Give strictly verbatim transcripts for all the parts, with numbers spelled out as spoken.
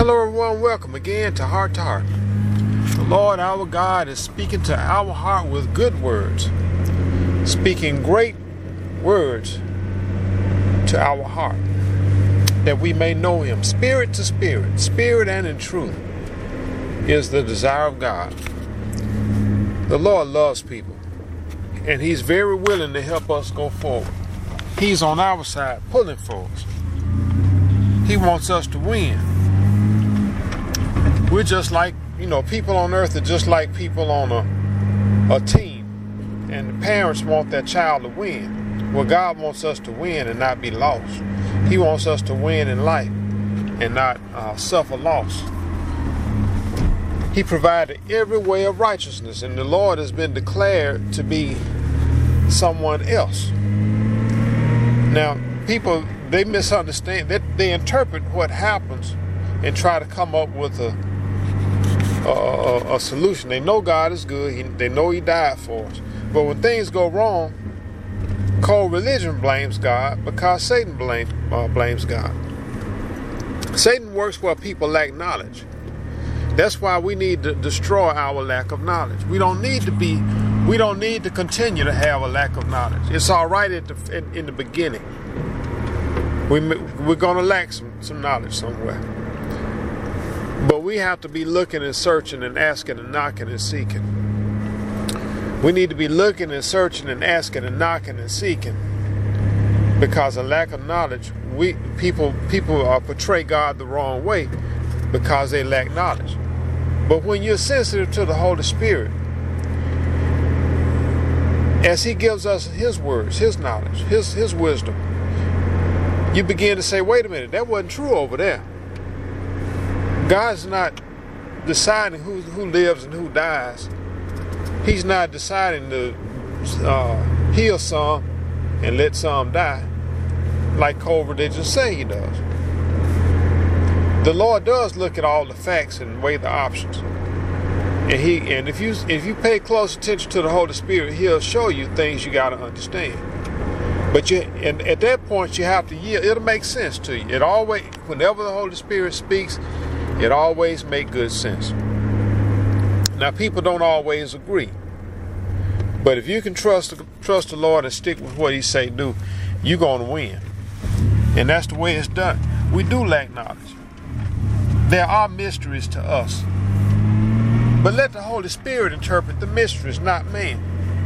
Hello everyone, welcome again to Heart to Heart. The Lord our God is speaking to our heart with good words, speaking great words to our heart, that we may know Him. Spirit to spirit, spirit and in truth is the desire of God. The Lord loves people, and He's very willing to help us go forward. He's on our side, pulling for us. He wants us to win. We're just like, you know, people on earth are just like people on a, a team. And the parents want their child to win. Well, God wants us to win and not be lost. He wants us to win in life and not uh, suffer loss. He provided every way of righteousness, and the Lord has been declared to be someone else. Now, people, they misunderstand, they, they interpret what happens and try to come up with a A, a solution. They know God is good. He, they know He died for us. But when things go wrong, cold religion blames God because Satan blame, uh, blames God. Satan works where people lack knowledge. That's why we need to destroy our lack of knowledge. We don't need to be. We don't need to continue to have a lack of knowledge. It's all right at the, in, in the beginning. We we're gonna lack some some knowledge somewhere. But we have to be looking and searching and asking and knocking and seeking. We need to be looking and searching and asking and knocking and seeking. Because of lack of knowledge, we people people uh, portray God the wrong way because they lack knowledge. But when you're sensitive to the Holy Spirit, as He gives us His words, His knowledge, His His wisdom, you begin to say, wait a minute, that wasn't true over there. God's not deciding who who lives and who dies. He's not deciding to uh, heal some and let some die, like cold religions say He does. The Lord does look at all the facts and weigh the options, and He and if you if you pay close attention to the Holy Spirit, He'll show you things you got to understand. But you and at that point you have to yield. It'll make sense to you. It always, whenever the Holy Spirit speaks, it always makes good sense. Now, people don't always agree. But if you can trust, trust the Lord and stick with what He say do, you're going to win. And that's the way it's done. We do lack knowledge. There are mysteries to us. But let the Holy Spirit interpret the mysteries, not man.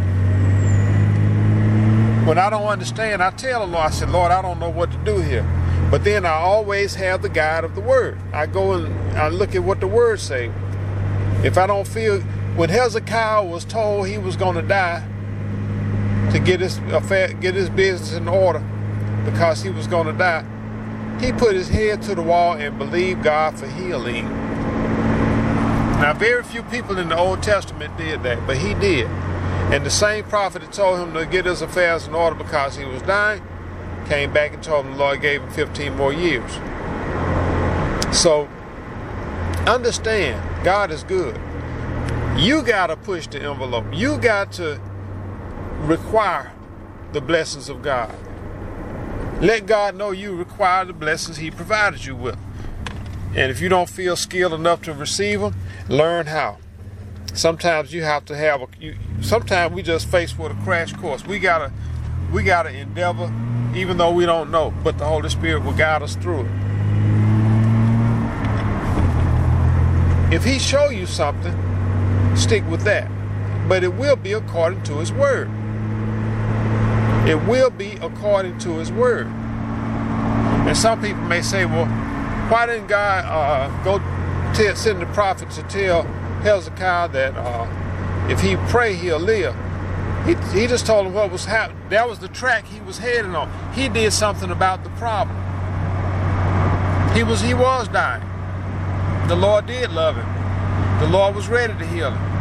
When I don't understand, I tell the Lord, I say, Lord, I don't know what to do here. But then I always have the guide of the Word. I go and I look at what the Word say. If I don't feel, when Hezekiah was told he was going to die to get his affair, get his business in order because he was going to die, he put his head to the wall and believed God for healing. Now, very few people in the Old Testament did that, but he did. And the same prophet that told him to get his affairs in order because he was dying came back and told him the Lord gave him fifteen more years. So, understand, God is good. You got to push the envelope. You got to require the blessings of God. Let God know you require the blessings He provided you with. And if you don't feel skilled enough to receive them, learn how. Sometimes you have to have a, you, sometimes we just face with a crash course. We got to, we got to endeavor, even though we don't know, but the Holy Spirit will guide us through it. If He show you something, stick with that. But it will be according to His Word. It will be according to His Word. And some people may say, well, why didn't God uh, go tell, send the prophet to tell Hezekiah that uh, if he pray, he'll live? He, he just told him what was happening. That was the track he was heading on. He did something about the problem. He was he was dying. The Lord did love him. The Lord was ready to heal him.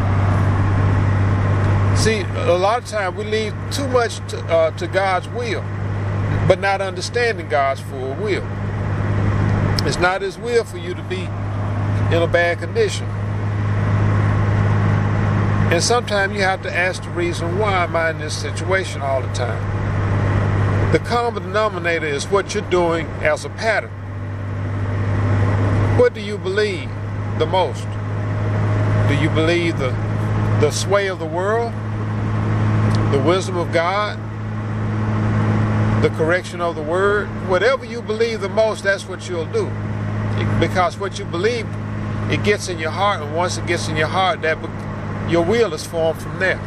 See, a lot of times we leave too much to, uh, to God's will, but not understanding God's full will. It's not His will for you to be in a bad condition. And sometimes you have to ask the reason, why am I in this situation all the time? The common denominator is what you're doing as a pattern. What do you believe the most? Do you believe the, the sway of the world, the wisdom of God, the correction of the word? Whatever you believe the most, that's what you'll do. Because what you believe, it gets in your heart, and once it gets in your heart, that your will is formed from there.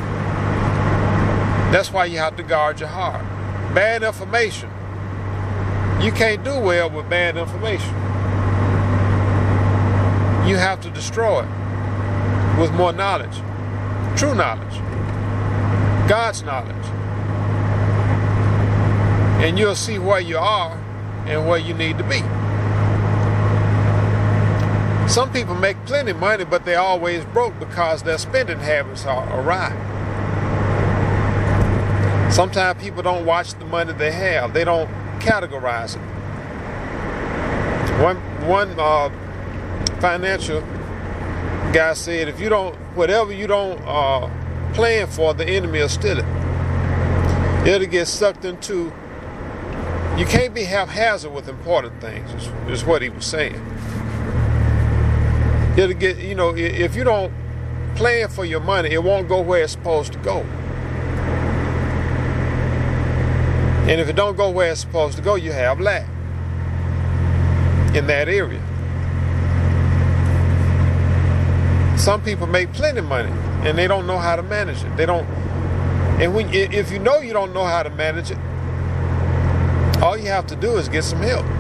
That's why you have to guard your heart. Bad information. You can't do well with bad information. You have to destroy it with more knowledge. True knowledge. God's knowledge. And you'll see where you are and where you need to be. Some people make plenty of money, but they're always broke because their spending habits are awry. Sometimes people don't watch the money they have. They don't categorize it. One, one uh, financial guy said, if you don't, whatever you don't uh, plan for, the enemy will steal it. It'll get sucked into. You can't be haphazard with important things, is, is what he was saying. It'll get, you know, if you don't plan for your money, it won't go where it's supposed to go. And if it don't go where it's supposed to go, you have lack in that area. Some people make plenty of money and they don't know how to manage it. They don't. And when, if you know you don't know how to manage it, all you have to do is get some help.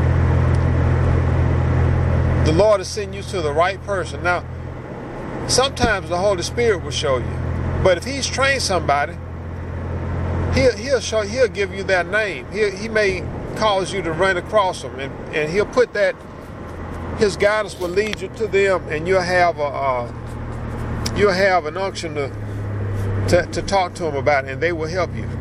The Lord will send you to the right person. Now, sometimes the Holy Spirit will show you. But if He's trained somebody, He'll, he'll, show, he'll give you that name. He, he may cause you to run across them, and, and He'll put that, His guidance will lead you to them, and you'll have a uh, you'll have an unction to, to, to talk to them about it, and they will help you.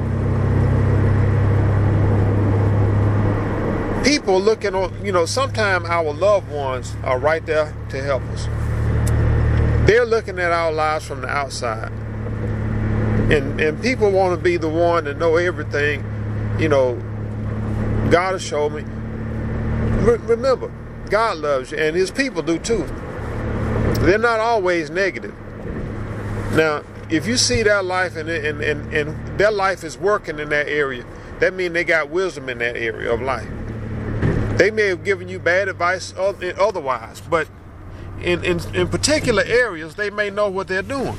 People looking on, you know, sometimes our loved ones are right there to help us. They're looking at our lives from the outside. And and people want to be the one to know everything. You know, God will show me. Re- remember, God loves you, and His people do too. They're not always negative. Now, if you see their life and, and, and, and their life is working in that area, that means they got wisdom in that area of life. They may have given you bad advice otherwise, but in, in, in particular areas, they may know what they're doing.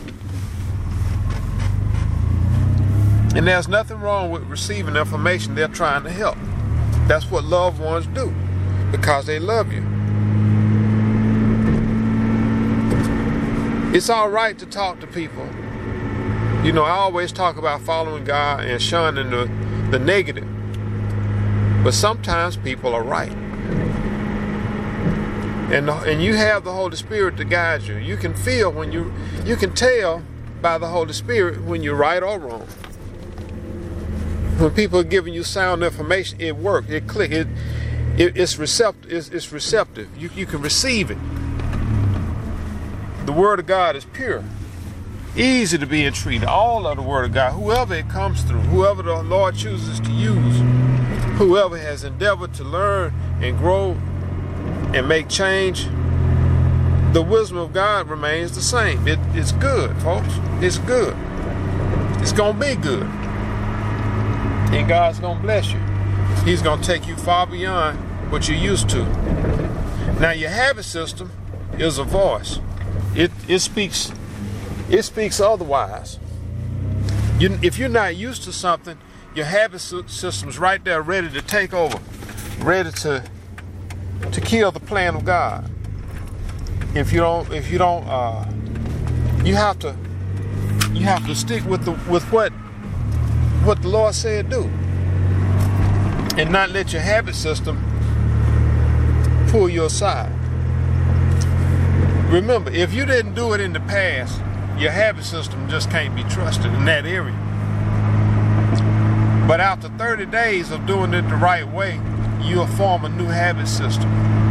And there's nothing wrong with receiving information. They're trying to help. That's what loved ones do, because they love you. It's all right to talk to people. You know, I always talk about following God and shunning the, the negative. But sometimes people are right. And, and you have the Holy Spirit to guide you. You can feel when you, you can tell by the Holy Spirit when you're right or wrong. When people are giving you sound information, it works, it clicks, it, it, it's, recept, it's, it's receptive. You, you can receive it. The Word of God is pure, easy to be entreated. All of the Word of God, whoever it comes through, whoever the Lord chooses to use, whoever has endeavored to learn and grow and make change, the wisdom of God remains the same. It, it's good, folks. It's good. It's going to be good. And God's going to bless you. He's going to take you far beyond what you're used to. Now, your habit system is a voice. It, it speaks it speaks otherwise. You, if you're not used to something, your habit system's right there ready to take over, ready to to kill the plan of God. If you don't, if you don't, uh, you have to, you have to stick with the with what what the Lord said do, and not let your habit system pull you aside. Remember, if you didn't do it in the past, your habit system just can't be trusted in that area. But after thirty days of doing it the right way, you'll form a new habit system.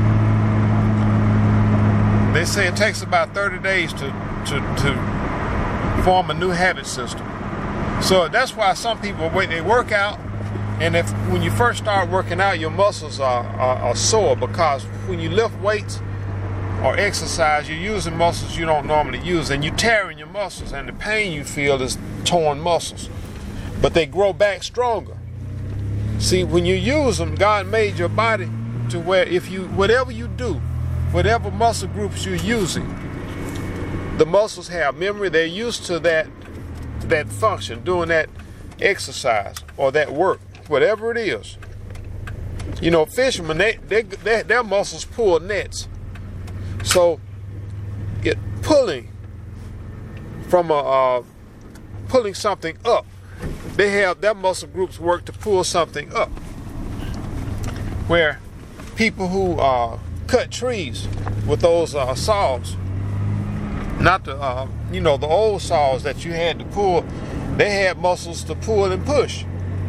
They say it takes about thirty days to, to, to form a new habit system. So that's why some people, when they work out, And if when you first start working out, your muscles are, are, are sore, because when you lift weights or exercise, you're using muscles you don't normally use, and you're tearing your muscles, and the pain you feel is torn muscles. But they grow back stronger. See, when you use them, God made your body to where if you, whatever you do, whatever muscle groups you're using, the muscles have memory. They're used to that, that function, doing that exercise or that work, whatever it is. You know, fishermen, they, they, they, their muscles pull nets. So, get pulling from a uh, pulling something up. They have their muscle groups work to pull something up. Where people who uh, cut trees with those uh, saws, not the uh, you know the old saws that you had to pull, they had muscles to pull and push.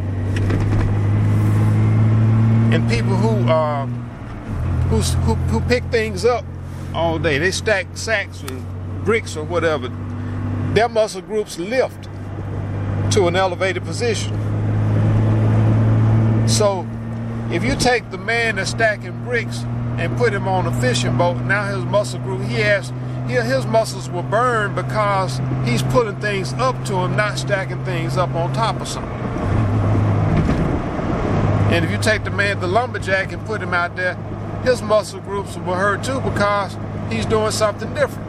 And people who uh, who, who who pick things up all day, they stack sacks with bricks or whatever, their muscle groups lift to an elevated position. So if you take the man that's stacking bricks and put him on a fishing boat, now his muscle group, he has his muscles will burn because he's putting things up to him, not stacking things up on top of something. And if you take the man, the lumberjack, and put him out there, his muscle groups will hurt too, because he's doing something different.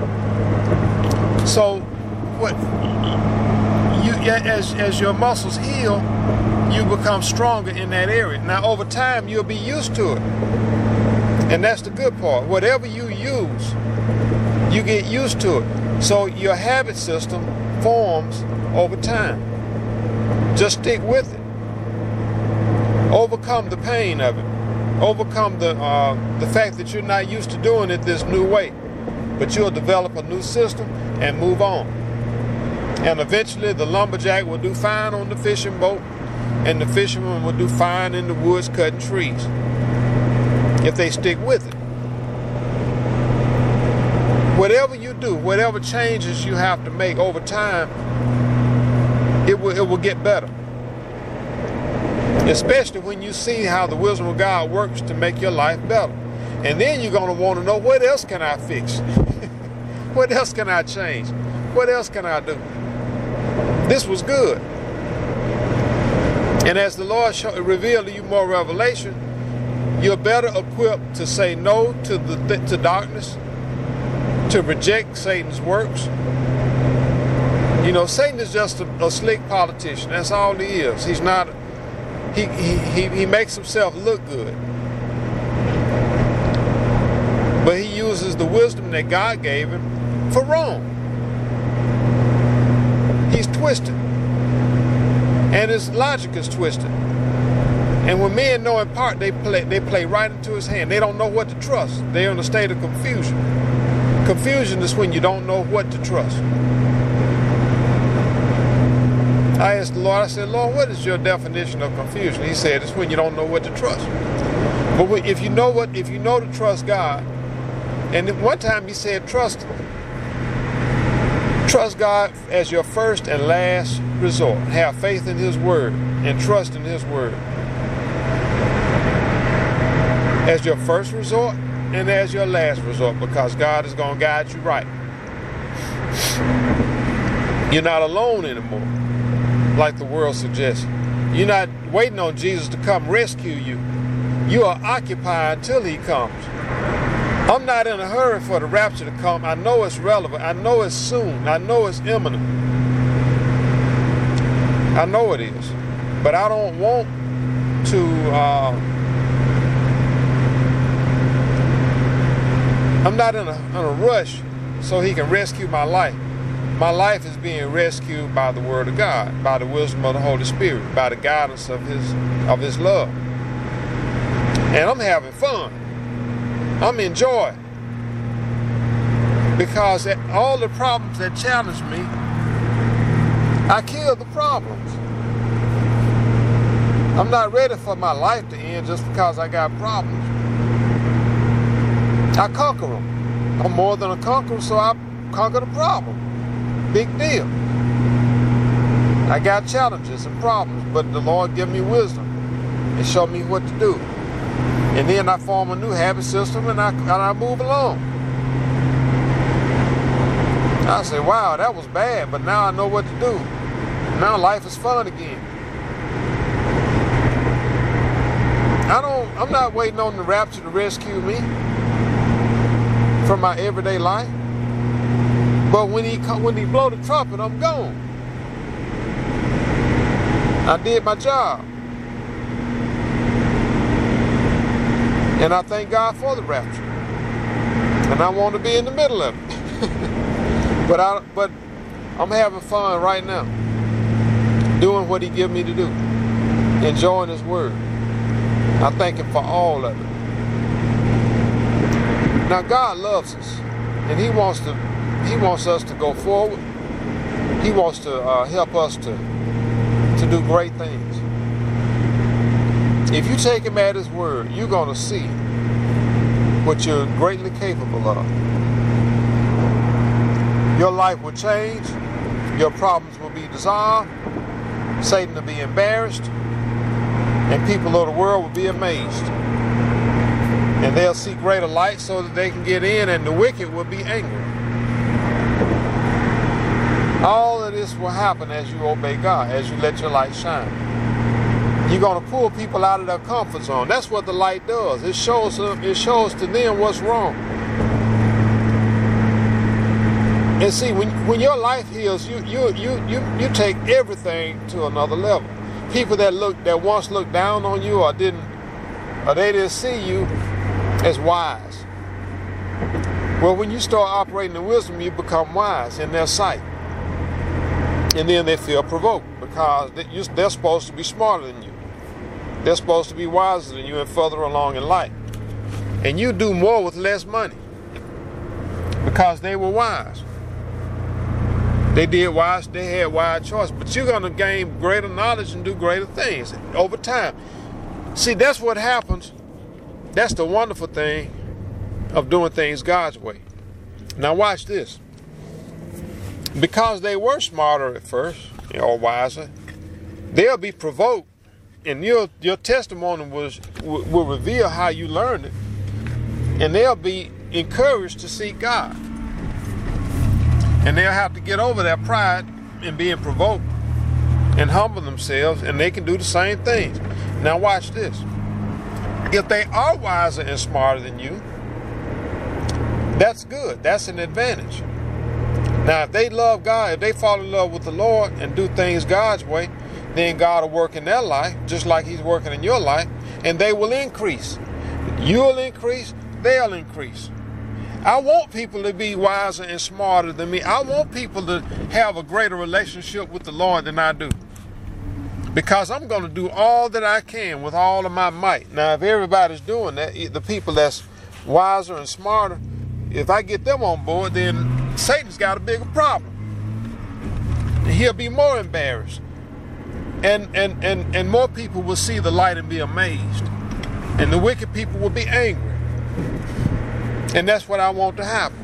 So, what you as as your muscles heal, you become stronger in that area. Now, over time, you'll be used to it, and that's the good part. Whatever you use, you get used to it. So your habit system forms over time. Just stick with it. Overcome the pain of it. Overcome the uh, the fact that you're not used to doing it this new way, but you'll develop a new system and move on. And eventually the lumberjack will do fine on the fishing boat, and the fisherman will do fine in the woods cutting trees, if they stick with it. Whatever you do, whatever changes you have to make over time, it will, it will get better. Especially when you see how the wisdom of God works to make your life better. And then you're going to want to know, what else can I fix? What else can I change? What else can I do? This was good. And as the Lord show, revealed to you more revelation, you're better equipped to say no to the to darkness, to reject Satan's works. You know, Satan is just a, a slick politician. That's all he is. He's not... He, he, he makes himself look good. But he uses the wisdom that God gave him for wrong. He's twisted. And his logic is twisted. And when men know in part, they play, they play right into his hand. They don't know what to trust. They're in a state of confusion. Confusion is when you don't know what to trust. I asked the Lord, I said, Lord, what is your definition of confusion? He said, it's when you don't know what to trust. But if you know what, if you know to trust God, and one time he said, trust, trust God as your first and last resort. Have faith in his word and trust in his word. As your first resort and as your last resort, because God is going to guide you right. You're not alone anymore, like the world suggests. You're not waiting on Jesus to come rescue you. You are occupied until he comes. I'm not in a hurry for the rapture to come. I know it's relevant. I know it's soon. I know it's imminent. I know it is. But I don't want to... Uh, I'm not in a, in a rush so he can rescue my life. My life is being rescued by the word of God, by the wisdom of the Holy Spirit, by the guidance of his of his love. And I'm having fun. I'm enjoying. Because all the problems that challenge me, I killed the problems. I'm not ready for my life to end just because I got problems. I conquer them. I'm more than a conqueror, so I conquer the problem. Big deal. I got challenges and problems, but the Lord give me wisdom and show me what to do. And then I form a new habit system and I, and I move along. I say, wow, that was bad, but now I know what to do. Now life is fun again. I don't, I'm not waiting on the rapture to rescue me from my everyday life. But when he when he blow the trumpet, I'm gone. I did my job. And I thank God for the rapture. And I want to be in the middle of it. but I but I'm having fun right now. Doing what he give me to do. Enjoying his word. I thank him for all of it. Now God loves us. And he wants to He wants us to go forward. He wants to uh, help us to, to do great things. If you take him at his word, you're going to see what you're greatly capable of. Your life will change. Your problems will be dissolved. Satan will be embarrassed. And people of the world will be amazed. And they'll see greater light so that they can get in, and the wicked will be angry. All of this will happen as you obey God, as you let your light shine. You're going to pull people out of their comfort zone. That's what the light does. It shows them, it shows to them what's wrong. And see, when when your life heals, you you you you you take everything to another level. People that look that once looked down on you or didn't, or they didn't see you as wise. Well, when you start operating in wisdom, you become wise in their sight. And then they feel provoked because they're supposed to be smarter than you. They're supposed to be wiser than you and further along in life. And you do more with less money because they were wise. They did wise, they had wise choice. But you're going to gain greater knowledge and do greater things over time. See, that's what happens. That's the wonderful thing of doing things God's way. Now watch this. Because they were smarter at first, or wiser, they'll be provoked, and your your testimony was, will, will reveal how you learned it, and they'll be encouraged to seek God. And they'll have to get over their pride in being provoked and humble themselves, and they can do the same things. Now watch this. If they are wiser and smarter than you, that's good. That's an advantage. Now, if they love God, if they fall in love with the Lord and do things God's way, then God will work in their life, just like he's working in your life, and they will increase. You'll increase, they'll increase. I want people to be wiser and smarter than me. I want people to have a greater relationship with the Lord than I do. Because I'm going to do all that I can with all of my might. Now, if everybody's doing that, the people that's wiser and smarter, if I get them on board, then Satan's got a bigger problem. And he'll be more embarrassed. And, and, and, and more people will see the light and be amazed. And the wicked people will be angry. And that's what I want to happen.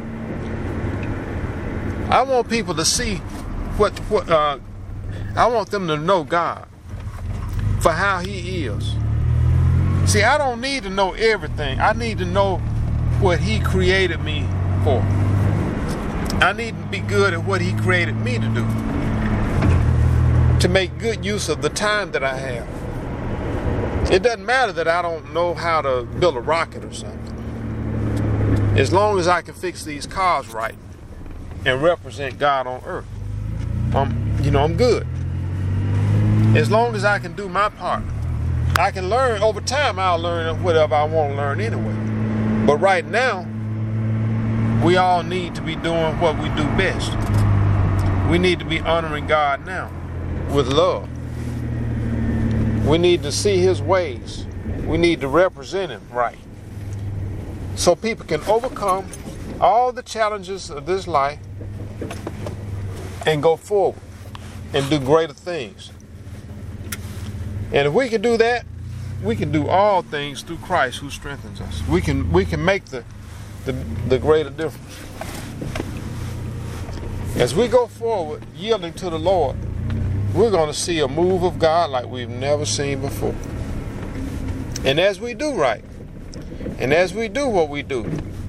I want people to see what, what uh, I want them to know God for how he is. See, I don't need to know everything. I need to know what he created me for. I need to be good at what he created me to do. To make good use of the time that I have. It doesn't matter that I don't know how to build a rocket or something. As long as I can fix these cars right and represent God on earth, I'm, you know, I'm good. As long as I can do my part, I can learn. Over time, I'll learn whatever I want to learn anyway. But right now, we all need to be doing what we do best. We need to be honoring God now with love. We need to see his ways. We need to represent him right. So people can overcome all the challenges of this life and go forward and do greater things. And if we can do that, we can do all things through Christ who strengthens us. We can we can make the the, the greater difference. As we go forward, yielding to the Lord we're going to see a move of God like we've never seen before. And as we do right, and as we do what we do,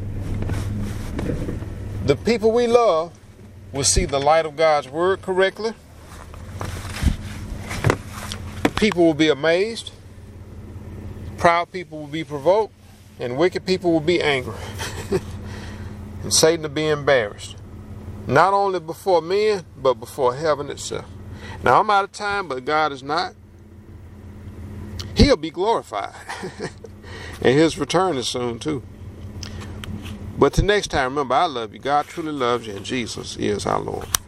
the people we love will see the light of God's word correctly. People will be amazed. Proud people will be provoked. And wicked people will be angry. And Satan will be embarrassed. Not only before men, but before heaven itself. Now, I'm out of time, but God is not. He'll be glorified. And his return is soon, too. But till next time, remember, I love you. God truly loves you, and Jesus is our Lord.